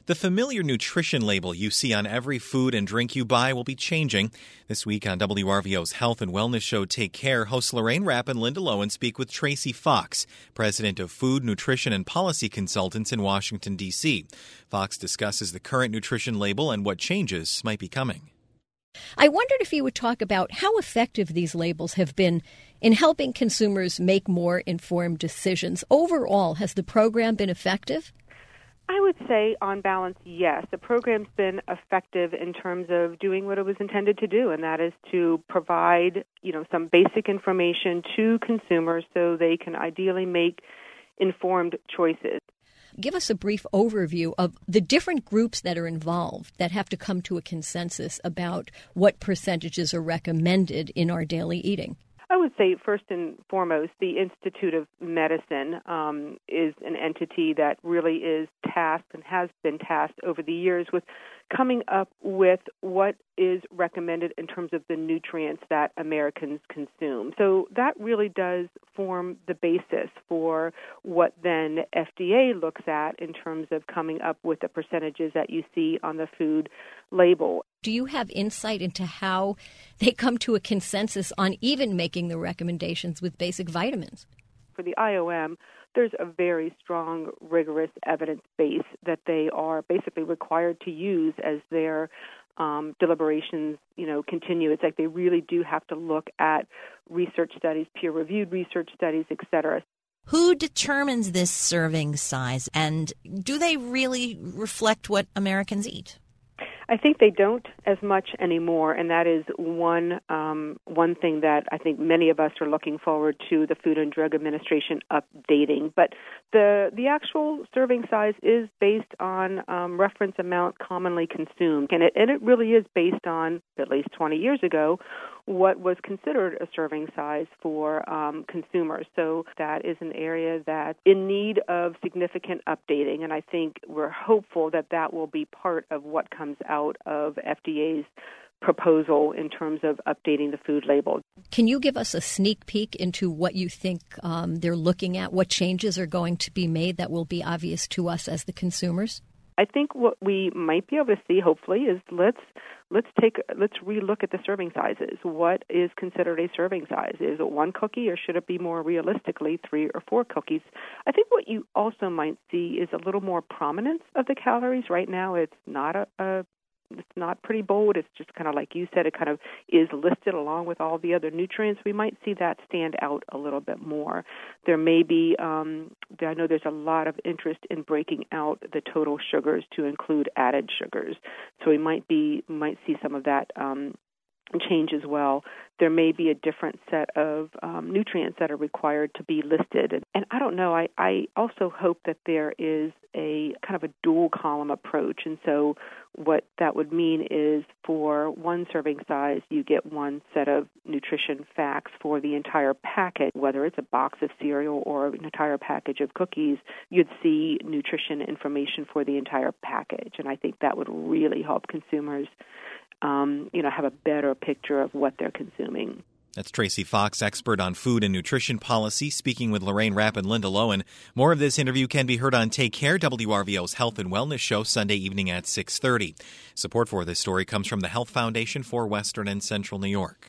The familiar nutrition label you see on every food and drink you buy will be changing. This week on WRVO's Health and Wellness Show, Take Care, hosts Lorraine Rapp and Linda Lowen speak with Tracy Fox, president of Food, Nutrition, and Policy Consultants in Washington, D.C. Fox discusses the current nutrition label and what changes might be coming. I wondered if you would talk about how effective these labels have been in helping consumers make more informed decisions. Overall, has the program been effective? I would say, on balance, yes. The program's been effective in terms of doing what it was intended to do, and that is to provide, some basic information to consumers so they can ideally make informed choices. Give us a brief overview of the different groups that are involved that have to come to a consensus about what percentages are recommended in our daily eating. I would say, first and foremost, the Institute of Medicine is an entity that really is tasked and has been tasked over the years with coming up with what is recommended in terms of the nutrients that Americans consume. So that really does form the basis for what then FDA looks at in terms of coming up with the percentages that you see on the food label. Do you have insight into how they come to a consensus on even making the recommendations with basic vitamins? For the IOM, there's a very strong, rigorous evidence base that they are basically required to use as their deliberations, continue. It's like they really do have to look at research studies, peer-reviewed research studies, et cetera. Who determines this serving size, and do they really reflect what Americans eat? I think they don't as much anymore, and that is one thing that I think many of us are looking forward to the Food and Drug Administration updating. But the actual serving size is based on reference amount commonly consumed, and it really is based on, at least 20 years ago, what was considered a serving size for consumers. So that is an area that's in need of significant updating, and I think we're hopeful that that will be part of what comes out of FDA's proposal in terms of updating the food label. Can you give us a sneak peek into what you think they're looking at, what changes are going to be made that will be obvious to us as the consumers? I think what we might be able to see, hopefully, is let's relook at the serving sizes. What is considered a serving size? Is it one cookie, or should it be more realistically 3 or 4 cookies? I think what you also might see is a little more prominence of the calories. Right now, it's not it's not pretty bold. It's just kind of like you said, it kind of is listed along with all the other nutrients. We might see that stand out a little bit more. There may be, I know there's a lot of interest in breaking out the total sugars to include added sugars. So we might see some of that change as well. There may be a different set of nutrients that are required to be listed. And I don't know, I also hope that there is a kind of a dual column approach. And so what that would mean is for one serving size, you get one set of nutrition facts for the entire packet, whether it's a box of cereal or an entire package of cookies, you'd see nutrition information for the entire package. And I think that would really help consumers have a better picture of what they're consuming. That's Tracy Fox, expert on food and nutrition policy, speaking with Lorraine Rapp and Linda Lowen. More of this interview can be heard on Take Care, WRVO's Health and Wellness Show, Sunday evening at 6:30. Support for this story comes from the Health Foundation for Western and Central New York.